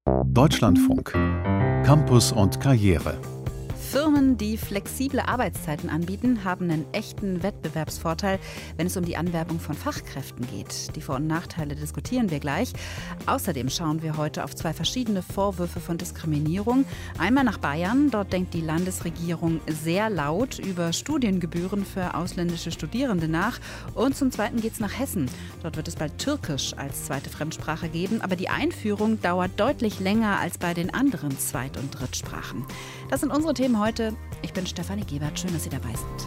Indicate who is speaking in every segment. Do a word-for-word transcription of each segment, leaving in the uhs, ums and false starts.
Speaker 1: Deutschlandfunk. Campus und Karriere.
Speaker 2: Firmen, die flexible Arbeitszeiten anbieten, haben einen echten Wettbewerbsvorteil, wenn es um die Anwerbung von Fachkräften geht. Die Vor- und Nachteile diskutieren wir gleich. Außerdem schauen wir heute auf zwei verschiedene Vorwürfe von Diskriminierung. Einmal nach Bayern. Dort denkt die Landesregierung sehr laut über Studiengebühren für ausländische Studierende nach. Und zum Zweiten geht es nach Hessen. Dort wird es bald Türkisch als zweite Fremdsprache geben. Aber die Einführung dauert deutlich länger als bei den anderen Zweit- und Drittsprachen. Das sind unsere Themen heute. Ich bin Stefanie Gebert. Schön, dass Sie dabei sind.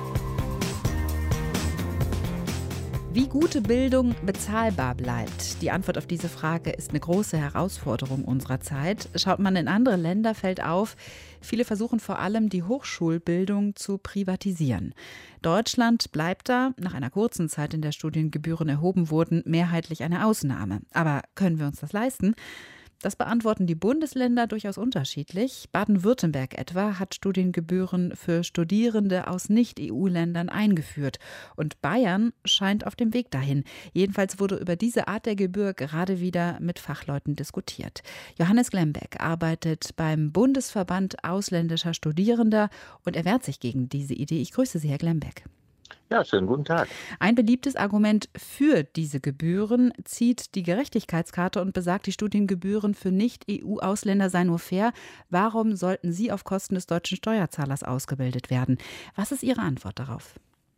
Speaker 2: Wie gute Bildung bezahlbar bleibt? Die Antwort auf diese Frage ist eine große Herausforderung unserer Zeit. Schaut man in andere Länder, fällt auf, viele versuchen vor allem, die Hochschulbildung zu privatisieren. Deutschland bleibt da, nach einer kurzen Zeit, in der Studiengebühren erhoben wurden, mehrheitlich eine Ausnahme. Aber können wir uns das leisten? Das beantworten die Bundesländer durchaus unterschiedlich. Baden-Württemberg etwa hat Studiengebühren für Studierende aus Nicht-E U-Ländern eingeführt. Und Bayern scheint auf dem Weg dahin. Jedenfalls wurde über diese Art der Gebühr gerade wieder mit Fachleuten diskutiert. Johannes Glembeck arbeitet beim Bundesverband ausländischer Studierender und er wehrt sich gegen diese Idee. Ich grüße Sie, Herr Glembeck.
Speaker 3: Ja, schönen guten Tag.
Speaker 2: Ein beliebtes Argument für diese Gebühren zieht die Gerechtigkeitskarte und besagt, die Studiengebühren für Nicht-E U-Ausländer seien nur fair. Warum sollten sie auf Kosten des deutschen Steuerzahlers ausgebildet werden? Was ist Ihre Antwort darauf?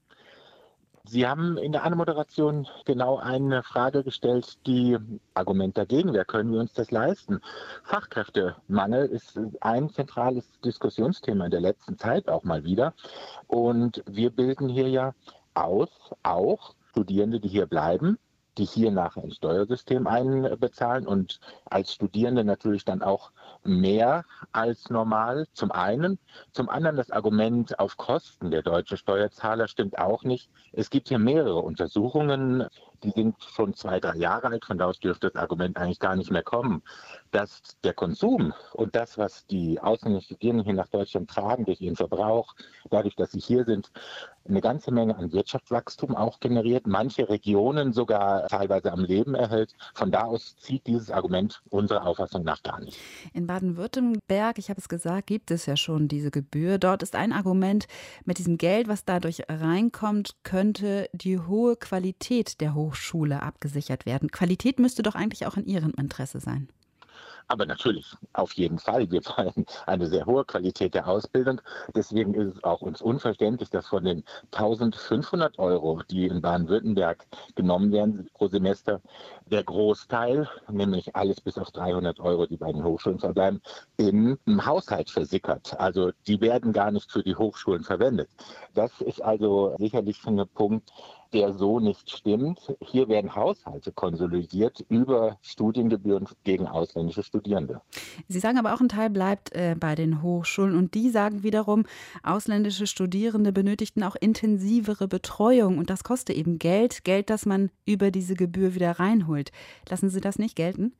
Speaker 3: Sie haben in der Anmoderation genau eine Frage gestellt, die Argument dagegen, wer können wir uns das leisten? Fachkräftemangel ist ein zentrales Diskussionsthema in der letzten Zeit auch mal wieder. Und wir bilden hier ja aus, auch Studierende, die hier bleiben, die hier nachher ins Steuersystem einbezahlen und als Studierende natürlich dann auch mehr als normal, zum einen. Zum anderen das Argument auf Kosten der deutschen Steuerzahler stimmt auch nicht. Es gibt hier mehrere Untersuchungen, die sind schon zwei, drei Jahre alt, von da aus dürfte das Argument eigentlich gar nicht mehr kommen, dass der Konsum und das, was die ausländischen Studierenden hier nach Deutschland tragen, durch ihren Verbrauch, dadurch, dass sie hier sind, eine ganze Menge an Wirtschaftswachstum auch generiert, manche Regionen sogar teilweise am Leben erhält. Von da aus zieht dieses Argument unserer Auffassung nach gar nicht.
Speaker 2: In Baden-Württemberg, ich habe es gesagt, gibt es ja schon diese Gebühr. Dort ist ein Argument, mit diesem Geld, was dadurch reinkommt, könnte die hohe Qualität der Hochschule abgesichert werden. Qualität müsste doch eigentlich auch in Ihrem Interesse sein.
Speaker 3: Aber natürlich, auf jeden Fall. Wir wollen eine sehr hohe Qualität der Ausbildung. Deswegen ist es auch uns unverständlich, dass von den eintausendfünfhundert Euro, die in Baden-Württemberg genommen werden pro Semester, der Großteil, nämlich alles bis auf dreihundert Euro, die bei den Hochschulen verbleiben, im Haushalt versickert. Also die werden gar nicht für die Hochschulen verwendet. Das ist also sicherlich ein Punkt, der so nicht stimmt. Hier werden Haushalte konsolidiert über Studiengebühren gegen ausländische Studierende.
Speaker 2: Sie sagen aber auch, ein Teil bleibt äh, bei den Hochschulen und die sagen wiederum, ausländische Studierende benötigten auch intensivere Betreuung und das kostet eben Geld, Geld, das man über diese Gebühr wieder reinholt. Lassen Sie das nicht gelten?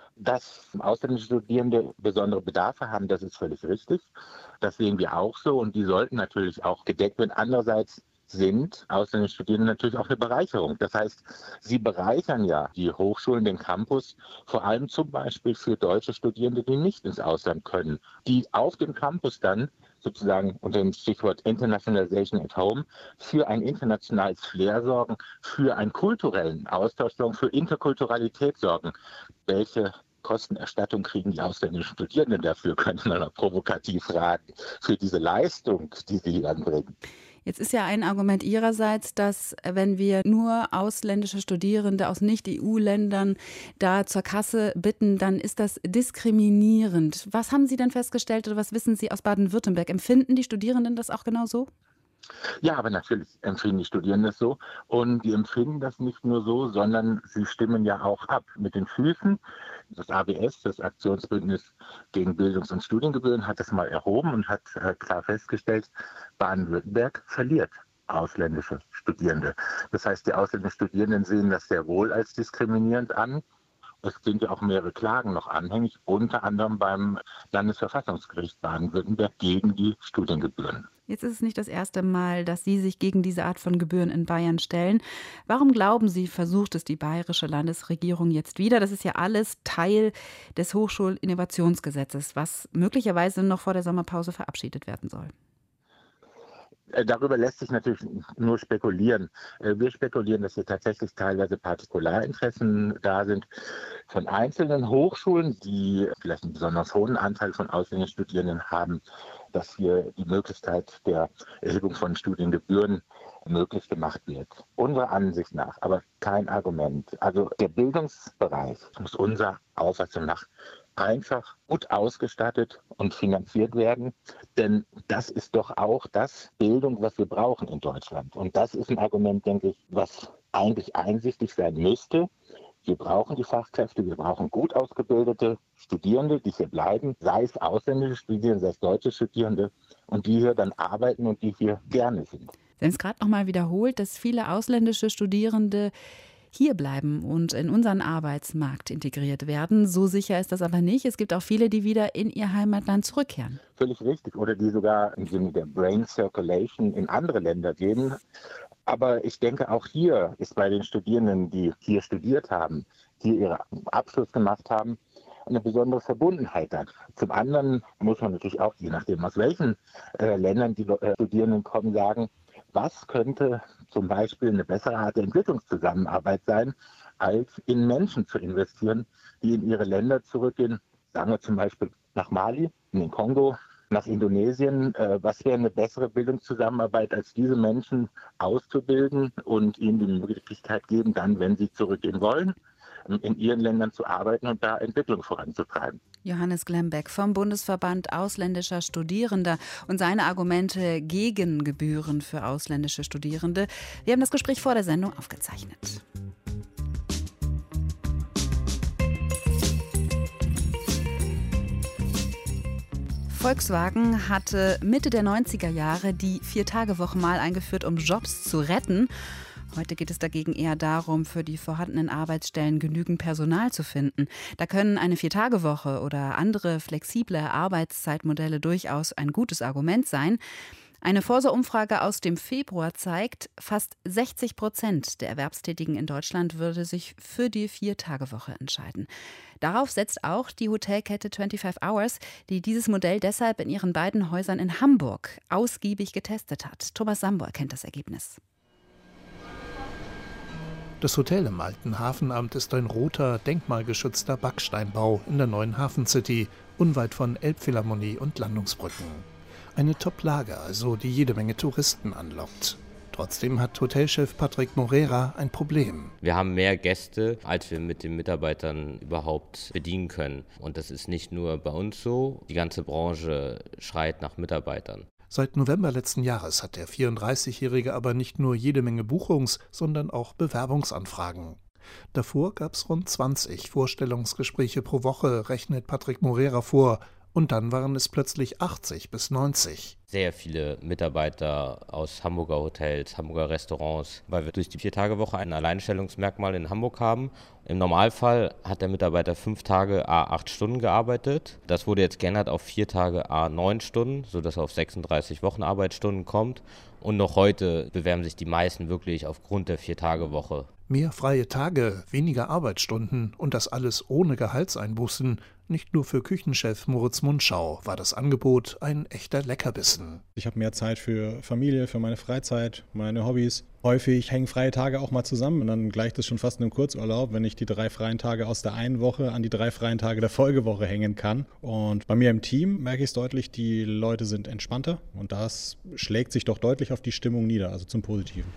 Speaker 3: Dass ausländische Studierende besondere Bedarfe haben, das ist völlig richtig. Das sehen wir auch so und die sollten natürlich auch gedeckt werden. Andererseits sind ausländische Studierende natürlich auch eine Bereicherung. Das heißt, sie bereichern ja die Hochschulen, den Campus, vor allem zum Beispiel für deutsche Studierende, die nicht ins Ausland können, die auf dem Campus dann sozusagen unter dem Stichwort Internationalization at Home für ein internationales Flair sorgen, für einen kulturellen Austausch sorgen, für Interkulturalität sorgen. Welche Kostenerstattung kriegen die ausländischen Studierenden dafür, könnte man auch provokativ fragen, für diese Leistung, die sie anbringen.
Speaker 2: Jetzt ist ja ein Argument Ihrerseits, dass wenn wir nur ausländische Studierende aus Nicht-E U-Ländern da zur Kasse bitten, dann ist das diskriminierend. Was haben Sie denn festgestellt oder was wissen Sie aus Baden-Württemberg? Empfinden die Studierenden das auch genau so?
Speaker 3: Ja, aber natürlich empfinden die Studierenden das so. Und die empfinden das nicht nur so, sondern sie stimmen ja auch ab mit den Füßen. Das A B S, das Aktionsbündnis gegen Bildungs- und Studiengebühren, hat das mal erhoben und hat äh, klar festgestellt, Baden-Württemberg verliert ausländische Studierende. Das heißt, die ausländischen Studierenden sehen das sehr wohl als diskriminierend an. Es sind ja auch mehrere Klagen noch anhängig, unter anderem beim Landesverfassungsgericht Baden-Württemberg gegen die Studiengebühren.
Speaker 2: Jetzt ist es nicht das erste Mal, dass Sie sich gegen diese Art von Gebühren in Bayern stellen. Warum glauben Sie, versucht es die bayerische Landesregierung jetzt wieder? Das ist ja alles Teil des Hochschulinnovationsgesetzes, was möglicherweise noch vor der Sommerpause verabschiedet werden soll.
Speaker 3: Darüber lässt sich natürlich nur spekulieren. Wir spekulieren, dass hier tatsächlich teilweise Partikularinteressen da sind von einzelnen Hochschulen, die vielleicht einen besonders hohen Anteil von ausländischen Studierenden haben, dass hier die Möglichkeit der Erhebung von Studiengebühren möglich gemacht wird. Unserer Ansicht nach, aber kein Argument. Also der Bildungsbereich muss unserer Auffassung nach einfach gut ausgestattet und finanziert werden, denn das ist doch auch das Bildung, was wir brauchen in Deutschland. Und das ist ein Argument, denke ich, was eigentlich einsichtig sein müsste. Wir brauchen die Fachkräfte, wir brauchen gut ausgebildete Studierende, die hier bleiben, sei es ausländische Studierende, sei es deutsche Studierende, und die hier dann arbeiten und die hier gerne sind.
Speaker 2: Sie haben es gerade noch mal wiederholt, dass viele ausländische Studierende hier bleiben und in unseren Arbeitsmarkt integriert werden. So sicher ist das aber nicht. Es gibt auch viele, die wieder in ihr Heimatland zurückkehren.
Speaker 3: Völlig richtig. Oder die sogar im Sinne der Brain Circulation in andere Länder gehen. Aber ich denke, auch hier ist bei den Studierenden, die hier studiert haben, hier ihren Abschluss gemacht haben, eine besondere Verbundenheit da. Zum anderen muss man natürlich auch, je nachdem aus welchen äh, Ländern die äh, Studierenden kommen, sagen, was könnte zum Beispiel eine bessere Art der Entwicklungszusammenarbeit sein, als in Menschen zu investieren, die in ihre Länder zurückgehen, sagen wir zum Beispiel nach Mali, in den Kongo, nach Indonesien. Äh, was wäre eine bessere Bildungszusammenarbeit, als diese Menschen auszubilden und ihnen die Möglichkeit geben, dann, wenn sie zurückgehen wollen, in ihren Ländern zu arbeiten und da Entwicklung voranzutreiben.
Speaker 2: Johannes Glembeck vom Bundesverband ausländischer Studierender und seine Argumente gegen Gebühren für ausländische Studierende. Wir haben das Gespräch vor der Sendung aufgezeichnet. Volkswagen hatte Mitte der neunziger Jahre die Vier-Tage-Woche mal eingeführt, um Jobs zu retten. Heute geht es dagegen eher darum, für die vorhandenen Arbeitsstellen genügend Personal zu finden. Da können eine Vier-Tage-Woche oder andere flexible Arbeitszeitmodelle durchaus ein gutes Argument sein. Eine Forsa-Umfrage aus dem Februar zeigt, fast sechzig Prozent der Erwerbstätigen in Deutschland würde sich für die Vier-Tage-Woche entscheiden. Darauf setzt auch die Hotelkette fünfundzwanzig Hours, die dieses Modell deshalb in ihren beiden Häusern in Hamburg ausgiebig getestet hat. Thomas Sambor kennt das Ergebnis.
Speaker 4: Das Hotel im alten Hafenamt ist ein roter, denkmalgeschützter Backsteinbau in der neuen Hafencity, unweit von Elbphilharmonie und Landungsbrücken. Eine Top-Lage also, die jede Menge Touristen anlockt. Trotzdem hat Hotelchef Patrick Morera ein Problem.
Speaker 5: Wir haben mehr Gäste, als wir mit den Mitarbeitern überhaupt bedienen können. Und das ist nicht nur bei uns so, die ganze Branche schreit nach Mitarbeitern.
Speaker 4: Seit November letzten Jahres hat der vierunddreißigjährige aber nicht nur jede Menge Buchungs-, sondern auch Bewerbungsanfragen. Davor gab es rund zwanzig Vorstellungsgespräche pro Woche, rechnet Patrick Morera vor. Und dann waren es plötzlich achtzig bis neunzig.
Speaker 5: Sehr viele Mitarbeiter aus Hamburger Hotels, Hamburger Restaurants, weil wir durch die Vier-Tage-Woche ein Alleinstellungsmerkmal in Hamburg haben. Im Normalfall hat der Mitarbeiter fünf Tage à acht Stunden gearbeitet. Das wurde jetzt geändert auf vier Tage à neun Stunden, sodass er auf sechsunddreißig Wochenarbeitsstunden kommt. Und noch heute bewerben sich die meisten wirklich aufgrund der Vier-Tage-Woche.
Speaker 4: Mehr freie Tage, weniger Arbeitsstunden und das alles ohne Gehaltseinbußen. Nicht nur für Küchenchef Moritz Mundschau war das Angebot ein echter Leckerbissen.
Speaker 6: Ich habe mehr Zeit für Familie, für meine Freizeit, meine Hobbys. Häufig hängen freie Tage auch mal zusammen und dann gleicht es schon fast einem Kurzurlaub, wenn ich die drei freien Tage aus der einen Woche an die drei freien Tage der Folgewoche hängen kann. Und bei mir im Team merke ich es deutlich, die Leute sind entspannter und das schlägt sich doch deutlich auf die Stimmung nieder, also zum Positiven.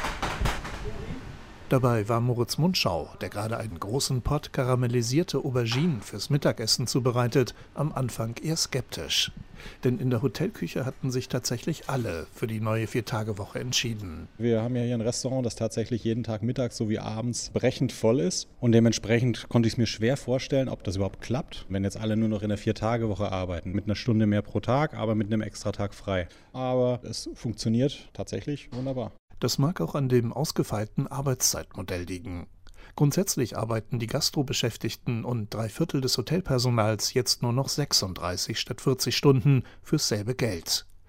Speaker 4: Dabei war Moritz Mundschau, der gerade einen großen Pott karamellisierte Auberginen fürs Mittagessen zubereitet, am Anfang eher skeptisch. Denn in der Hotelküche hatten sich tatsächlich alle für die neue Vier-Tage-Woche entschieden.
Speaker 6: Wir haben ja hier ein Restaurant, das tatsächlich jeden Tag mittags sowie abends brechend voll ist. Und dementsprechend konnte ich es mir schwer vorstellen, ob das überhaupt klappt, wenn jetzt alle nur noch in der Vier-Tage-Woche arbeiten. Mit einer Stunde mehr pro Tag, aber mit einem Extratag frei. Aber es funktioniert tatsächlich wunderbar.
Speaker 4: Das mag auch an dem ausgefeilten Arbeitszeitmodell liegen. Grundsätzlich arbeiten die Gastrobeschäftigten und drei Viertel des Hotelpersonals jetzt nur noch sechsunddreißig statt vierzig Stunden fürs selbe Geld.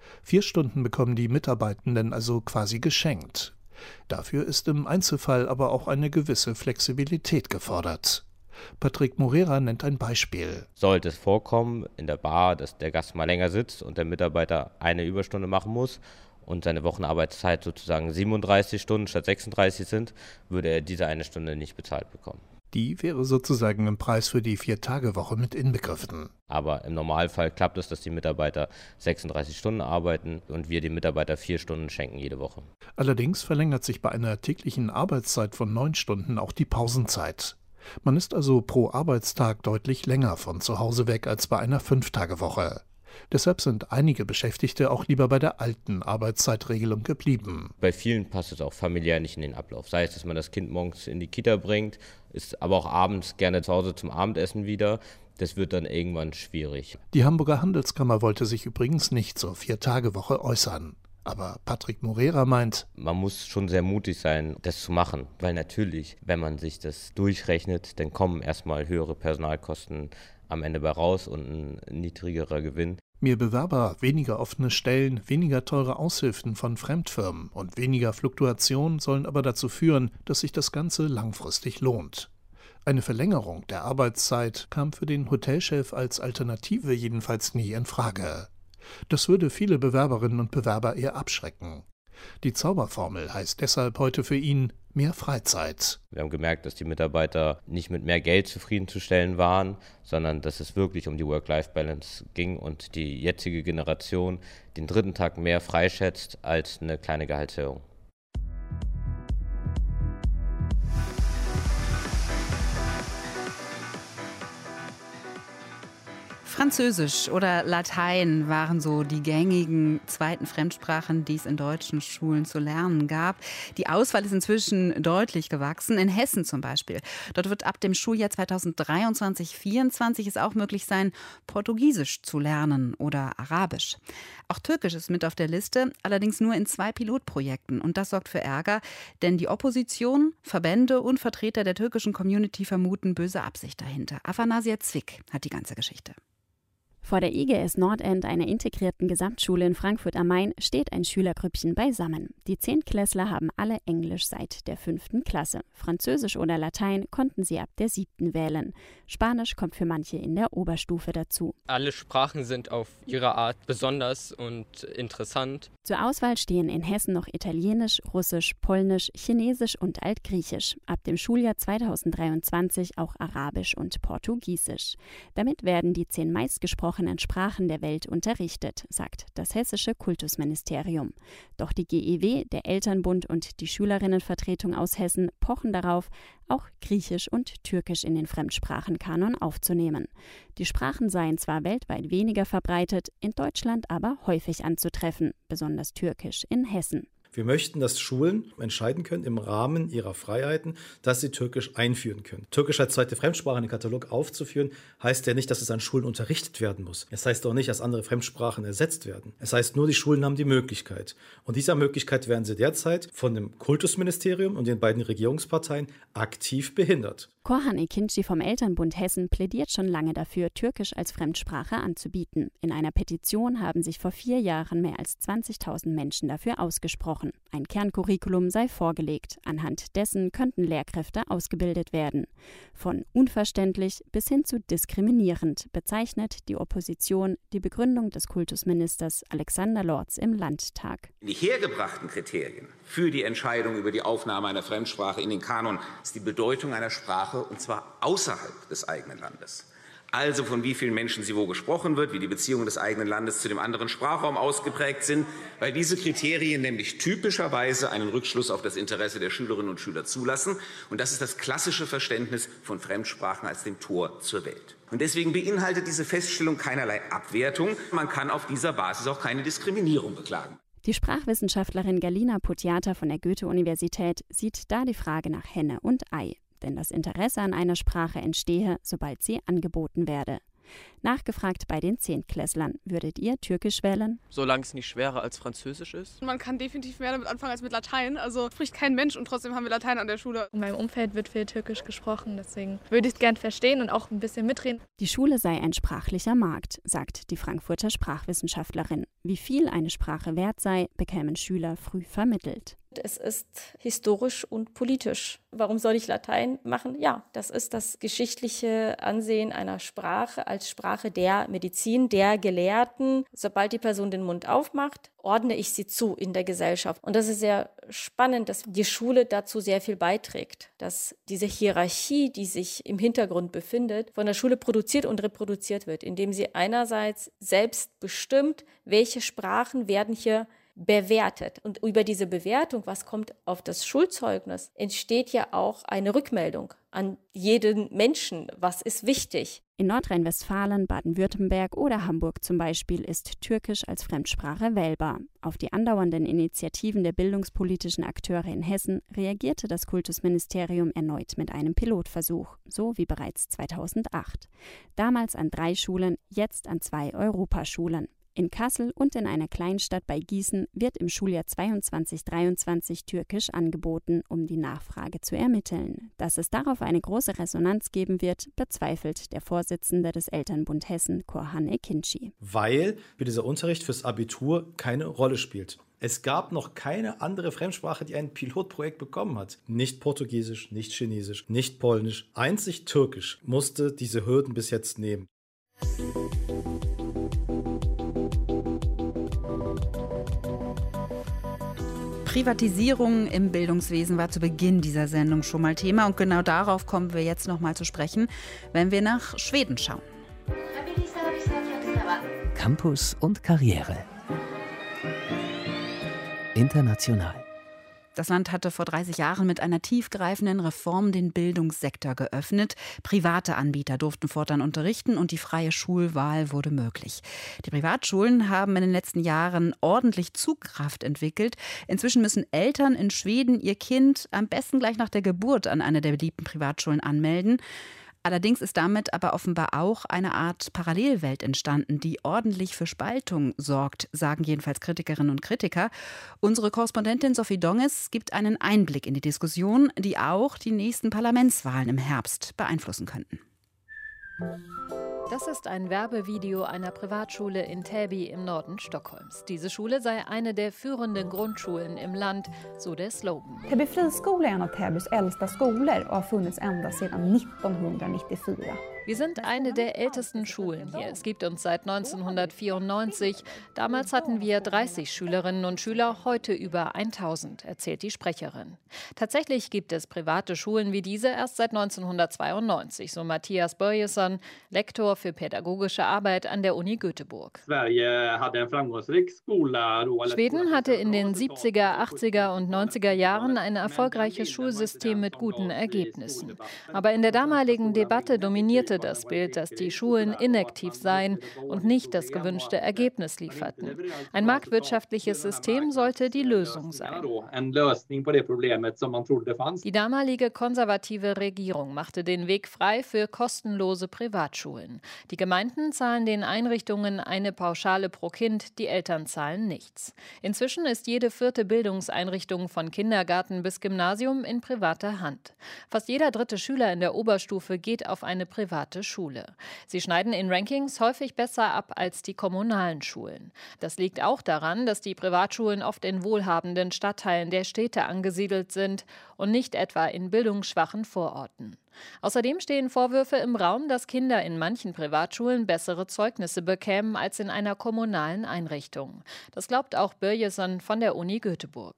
Speaker 4: Vier Stunden bekommen die Mitarbeitenden also quasi geschenkt. Dafür ist im Einzelfall aber auch eine gewisse Flexibilität gefordert. Patrick Morera nennt ein Beispiel.
Speaker 5: Sollte es vorkommen in der Bar, dass der Gast mal länger sitzt und der Mitarbeiter eine Überstunde machen muss und seine Wochenarbeitszeit sozusagen siebenunddreißig Stunden statt sechsunddreißig sind, würde er diese eine Stunde nicht bezahlt bekommen.
Speaker 4: Die wäre sozusagen im Preis für die Vier-Tage-Woche mit inbegriffen.
Speaker 5: Aber im Normalfall klappt es, dass die Mitarbeiter sechsunddreißig Stunden arbeiten und wir den Mitarbeiter vier Stunden schenken jede Woche.
Speaker 4: Allerdings verlängert sich bei einer täglichen Arbeitszeit von neun Stunden auch die Pausenzeit. Man ist also pro Arbeitstag deutlich länger von zu Hause weg als bei einer Fünf-Tage-Woche. Deshalb sind einige Beschäftigte auch lieber bei der alten Arbeitszeitregelung geblieben.
Speaker 5: Bei vielen passt es auch familiär nicht in den Ablauf. Sei es, dass man das Kind morgens in die Kita bringt, ist aber auch abends gerne zu Hause zum Abendessen wieder. Das wird dann irgendwann schwierig.
Speaker 4: Die Hamburger Handelskammer wollte sich übrigens nicht zur Vier-Tage-Woche äußern. Aber Patrick Morera meint,
Speaker 5: man muss schon sehr mutig sein, das zu machen. Weil natürlich, wenn man sich das durchrechnet, dann kommen erstmal höhere Personalkosten am Ende bei raus und ein niedrigerer Gewinn.
Speaker 4: Mehr Bewerber, weniger offene Stellen, weniger teure Aushilfen von Fremdfirmen und weniger Fluktuation sollen aber dazu führen, dass sich das Ganze langfristig lohnt. Eine Verlängerung der Arbeitszeit kam für den Hotelchef als Alternative jedenfalls nie in Frage. Das würde viele Bewerberinnen und Bewerber eher abschrecken. Die Zauberformel heißt deshalb heute für ihn mehr Freizeit.
Speaker 5: Wir haben gemerkt, dass die Mitarbeiter nicht mit mehr Geld zufriedenzustellen waren, sondern dass es wirklich um die Work-Life-Balance ging und die jetzige Generation den dritten Tag mehr freischätzt als eine kleine Gehaltserhöhung.
Speaker 2: Französisch oder Latein waren so die gängigen zweiten Fremdsprachen, die es in deutschen Schulen zu lernen gab. Die Auswahl ist inzwischen deutlich gewachsen. In Hessen zum Beispiel. Dort wird ab dem Schuljahr zweitausenddreiundzwanzig vierundzwanzig es auch möglich sein, Portugiesisch zu lernen oder Arabisch. Auch Türkisch ist mit auf der Liste, allerdings nur in zwei Pilotprojekten. Und das sorgt für Ärger, denn die Opposition, Verbände und Vertreter der türkischen Community vermuten böse Absicht dahinter. Afanasia Zwick hat die ganze Geschichte.
Speaker 7: Vor der I G S Nordend, einer integrierten Gesamtschule in Frankfurt am Main, steht ein Schülergrüppchen beisammen. Die Zehntklässler haben alle Englisch seit der fünften Klasse. Französisch oder Latein konnten sie ab der siebten wählen. Spanisch kommt für manche in der Oberstufe dazu.
Speaker 8: Alle Sprachen sind auf ihre Art besonders und interessant.
Speaker 7: Zur Auswahl stehen in Hessen noch Italienisch, Russisch, Polnisch, Chinesisch und Altgriechisch. Ab dem Schuljahr zweitausenddreiundzwanzig auch Arabisch und Portugiesisch. Damit werden die zehn meistgesprochenen Sprachen der Welt unterrichtet, sagt das hessische Kultusministerium. Doch die G E W, der Elternbund und die Schülerinnenvertretung aus Hessen pochen darauf, auch Griechisch und Türkisch in den Fremdsprachenkanon aufzunehmen. Die Sprachen seien zwar weltweit weniger verbreitet, in Deutschland aber häufig anzutreffen, besonders Türkisch in Hessen.
Speaker 9: Wir möchten, dass Schulen entscheiden können im Rahmen ihrer Freiheiten, dass sie Türkisch einführen können. Türkisch als zweite Fremdsprache in den Katalog aufzuführen, heißt ja nicht, dass es an Schulen unterrichtet werden muss. Es heißt auch nicht, dass andere Fremdsprachen ersetzt werden. Es heißt nur, die Schulen haben die Möglichkeit. Und dieser Möglichkeit werden sie derzeit von dem Kultusministerium und den beiden Regierungsparteien aktiv behindert.
Speaker 7: Korhan Ekinci vom Elternbund Hessen plädiert schon lange dafür, Türkisch als Fremdsprache anzubieten. In einer Petition haben sich vor vier Jahren mehr als zwanzigtausend Menschen dafür ausgesprochen. Ein Kerncurriculum sei vorgelegt. Anhand dessen könnten Lehrkräfte ausgebildet werden. Von unverständlich bis hin zu diskriminierend bezeichnet die Opposition die Begründung des Kultusministers Alexander Lorz im Landtag.
Speaker 10: Die hergebrachten Kriterien für die Entscheidung über die Aufnahme einer Fremdsprache in den Kanon ist die Bedeutung einer Sprache, und zwar außerhalb des eigenen Landes. Also von wie vielen Menschen sie wo gesprochen wird, wie die Beziehungen des eigenen Landes zu dem anderen Sprachraum ausgeprägt sind, weil diese Kriterien nämlich typischerweise einen Rückschluss auf das Interesse der Schülerinnen und Schüler zulassen. Und das ist das klassische Verständnis von Fremdsprachen als dem Tor zur Welt. Und deswegen beinhaltet diese Feststellung keinerlei Abwertung. Man kann auf dieser Basis auch keine Diskriminierung beklagen.
Speaker 7: Die Sprachwissenschaftlerin Galina Putjata von der Goethe-Universität sieht da die Frage nach Henne und Ei. Denn das Interesse an einer Sprache entstehe, sobald sie angeboten werde. Nachgefragt bei den Zehntklässlern, würdet ihr Türkisch wählen?
Speaker 11: Solange es nicht schwerer als Französisch ist.
Speaker 12: Man kann definitiv mehr damit anfangen als mit Latein. Also spricht kein Mensch und trotzdem haben wir Latein an der Schule.
Speaker 13: In meinem Umfeld wird viel Türkisch gesprochen, deswegen würde ich es gern verstehen und auch ein bisschen mitreden.
Speaker 7: Die Schule sei ein sprachlicher Markt, sagt die Frankfurter Sprachwissenschaftlerin. Wie viel eine Sprache wert sei, bekämen Schüler früh vermittelt.
Speaker 14: Es ist historisch und politisch. Warum soll ich Latein machen? Ja, das ist das geschichtliche Ansehen einer Sprache als Sprache der Medizin, der Gelehrten. Sobald die Person den Mund aufmacht, ordne ich sie zu in der Gesellschaft. Und das ist sehr spannend, dass die Schule dazu sehr viel beiträgt, dass diese Hierarchie, die sich im Hintergrund befindet, von der Schule produziert und reproduziert wird, indem sie einerseits selbst bestimmt, welche Sprachen werden hier bewertet. Und über diese Bewertung, was kommt auf das Schulzeugnis, entsteht ja auch eine Rückmeldung an jeden Menschen. Was ist wichtig?
Speaker 7: In Nordrhein-Westfalen, Baden-Württemberg oder Hamburg zum Beispiel ist Türkisch als Fremdsprache wählbar. Auf die andauernden Initiativen der bildungspolitischen Akteure in Hessen reagierte das Kultusministerium erneut mit einem Pilotversuch, so wie bereits zweitausendacht. Damals an drei Schulen, jetzt an zwei Europaschulen. In Kassel und in einer Kleinstadt bei Gießen wird im Schuljahr zweiundzwanzig dreiundzwanzig Türkisch angeboten, um die Nachfrage zu ermitteln. Dass es darauf eine große Resonanz geben wird, bezweifelt der Vorsitzende des Elternbund Hessen, Korhan Ekinci.
Speaker 9: Weil dieser Unterricht fürs Abitur keine Rolle spielt. Es gab noch keine andere Fremdsprache, die ein Pilotprojekt bekommen hat. Nicht Portugiesisch, nicht Chinesisch, nicht Polnisch. Einzig Türkisch musste diese Hürden bis jetzt nehmen.
Speaker 2: Privatisierung im Bildungswesen war zu Beginn dieser Sendung schon mal Thema und genau darauf kommen wir jetzt noch mal zu sprechen, wenn wir nach Schweden schauen.
Speaker 15: Campus und Karriere. International.
Speaker 2: Das Land hatte vor dreißig Jahren mit einer tiefgreifenden Reform den Bildungssektor geöffnet. Private Anbieter durften fortan unterrichten und die freie Schulwahl wurde möglich. Die Privatschulen haben in den letzten Jahren ordentlich Zugkraft entwickelt. Inzwischen müssen Eltern in Schweden ihr Kind am besten gleich nach der Geburt an eine der beliebten Privatschulen anmelden. Allerdings ist damit aber offenbar auch eine Art Parallelwelt entstanden, die ordentlich für Spaltung sorgt, sagen jedenfalls Kritikerinnen und Kritiker. Unsere Korrespondentin Sophie Donges gibt einen Einblick in die Diskussion, die auch die nächsten Parlamentswahlen im Herbst beeinflussen könnten.
Speaker 16: Das ist ein Werbevideo einer Privatschule in Täby im Norden Stockholms. Diese Schule sei eine der führenden Grundschulen im Land, so der Slogan.
Speaker 17: Täby friskola är en av Täbys äldsta skolor och har funnits ända sedan nittonhundranittiofyra.
Speaker 16: Wir sind eine der ältesten Schulen hier. Es gibt uns seit neunzehnhundertvierundneunzig. Damals hatten wir dreißig Schülerinnen und Schüler, heute über tausend, erzählt die Sprecherin. Tatsächlich gibt es private Schulen wie diese erst seit neunzehnhundertzweiundneunzig, so Mattias Börjesson, Lektor für pädagogische Arbeit an der Uni Göteborg. Schweden hatte in den siebziger, achtziger und neunziger Jahren ein erfolgreiches Schulsystem mit guten Ergebnissen. Aber in der damaligen Debatte dominierte das Bild, dass die Schulen inaktiv seien und nicht das gewünschte Ergebnis lieferten. Ein marktwirtschaftliches System sollte die Lösung sein. Die damalige konservative Regierung machte den Weg frei für kostenlose Privatschulen. Die Gemeinden zahlen den Einrichtungen eine Pauschale pro Kind, die Eltern zahlen nichts. Inzwischen ist jede vierte Bildungseinrichtung von Kindergarten bis Gymnasium in privater Hand. Fast jeder dritte Schüler in der Oberstufe geht auf eine private Schule. Sie schneiden in Rankings häufig besser ab als die kommunalen Schulen. Das liegt auch daran, dass die Privatschulen oft in wohlhabenden Stadtteilen der Städte angesiedelt sind und nicht etwa in bildungsschwachen Vororten. Außerdem stehen Vorwürfe im Raum, dass Kinder in manchen Privatschulen bessere Zeugnisse bekämen als in einer kommunalen Einrichtung. Das glaubt auch Börjesson von der Uni Göteborg.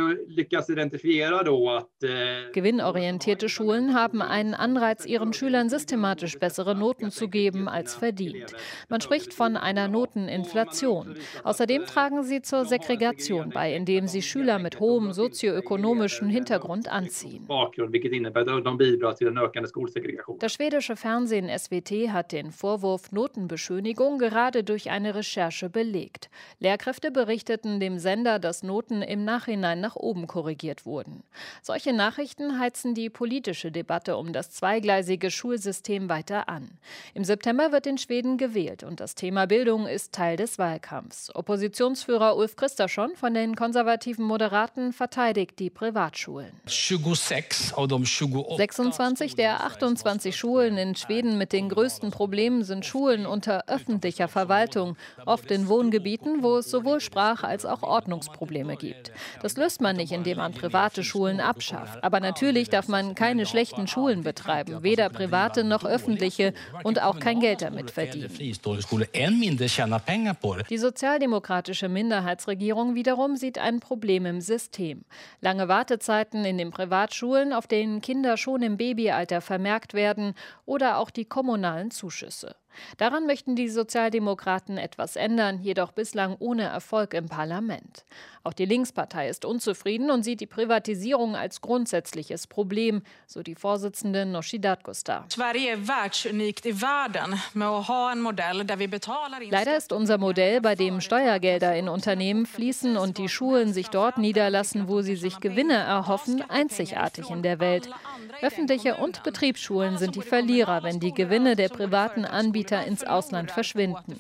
Speaker 16: Gewinnorientierte Schulen haben einen Anreiz, ihren Schülern systematisch bessere Noten zu geben als verdient. Man spricht von einer Noteninflation. Außerdem tragen sie zur Segregation bei, indem sie Schüler mit hohem sozioökonomischen Hintergrund anziehen. Das schwedische Fernsehen S V T hat den Vorwurf Notenbeschönigung gerade durch eine Recherche belegt. Lehrkräfte berichteten dem Sender, dass Noten im Nachhinein nach oben korrigiert wurden. Solche Nachrichten heizen die politische Debatte um das zweigleisige Schulsystem weiter an. Im September wird in Schweden gewählt und das Thema Bildung ist Teil des Wahlkampfs. Oppositionsführer Ulf Kristersson von den konservativen Moderaten verteidigt die Privatschulen. sechsundzwanzig der achtundzwanzig Schulen in Schweden mit den größten Problemen sind Schulen unter öffentlicher Verwaltung, oft in Wohngebieten, wo es sowohl Sprach- als auch Ordnungsprobleme gibt. Das löst man nicht, indem man private Schulen abschafft. Aber natürlich darf man keine schlechten Schulen betreiben, weder private noch öffentliche, und auch kein Geld damit verdienen. Die sozialdemokratische Minderheitsregierung wiederum sieht ein Problem im System. Lange Wartezeiten in den Privatschulen, auf denen Kinder schon im Babyalter vermerkt werden, oder auch die kommunalen Zuschüsse. Daran möchten die Sozialdemokraten etwas ändern, jedoch bislang ohne Erfolg im Parlament. Auch die Linkspartei ist unzufrieden und sieht die Privatisierung als grundsätzliches Problem, so die Vorsitzende Nooshi Dadgostar. Leider ist unser Modell, bei dem Steuergelder in Unternehmen fließen und die Schulen sich dort niederlassen, wo sie sich Gewinne erhoffen, einzigartig in der Welt. Öffentliche und Betriebsschulen sind die Verlierer, wenn die Gewinne der privaten Anbieter ins Ausland verschwinden.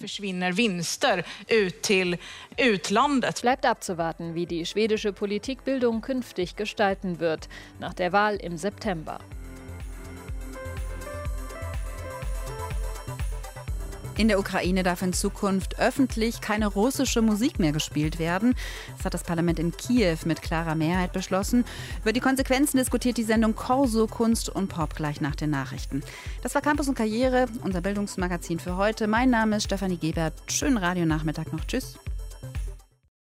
Speaker 16: Bleibt abzuwarten, wie die schwedische Politik Bildung künftig gestalten wird, nach der Wahl im September.
Speaker 2: In der Ukraine darf in Zukunft öffentlich keine russische Musik mehr gespielt werden. Das hat das Parlament in Kiew mit klarer Mehrheit beschlossen. Über die Konsequenzen diskutiert die Sendung Corso Kunst und Pop gleich nach den Nachrichten. Das war Campus und Karriere, unser Bildungsmagazin für heute. Mein Name ist Stefanie Gebert. Schönen Radionachmittag noch. Tschüss.